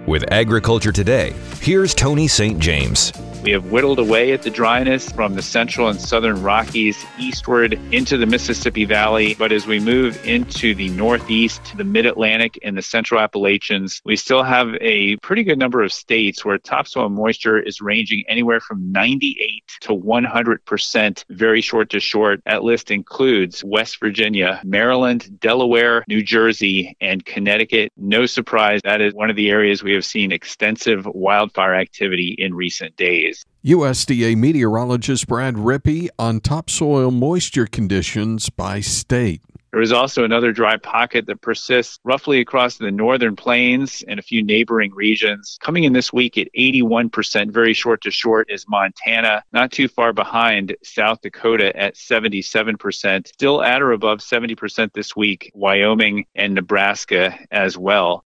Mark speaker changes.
Speaker 1: With Agriculture Today, here's Tony St. James.
Speaker 2: We have whittled away at the dryness from the central and southern Rockies eastward into the Mississippi Valley. But as we move into the northeast, the mid-Atlantic, and the central Appalachians, we still have a pretty good number of states where topsoil moisture is ranging anywhere from 98 to 100%, very short to short. That list includes West Virginia, Maryland, Delaware, New Jersey, and Connecticut. No surprise, that is one of the areas we have seen extensive wildfire activity in recent days.
Speaker 3: USDA meteorologist Brad Rippey on topsoil moisture conditions by state.
Speaker 2: There is also another dry pocket that persists roughly across the northern plains and a few neighboring regions. Coming in this week at 81%, very short to short, is Montana. Not too far behind, South Dakota at 77%. Still at or above 70% this week, Wyoming and Nebraska as well.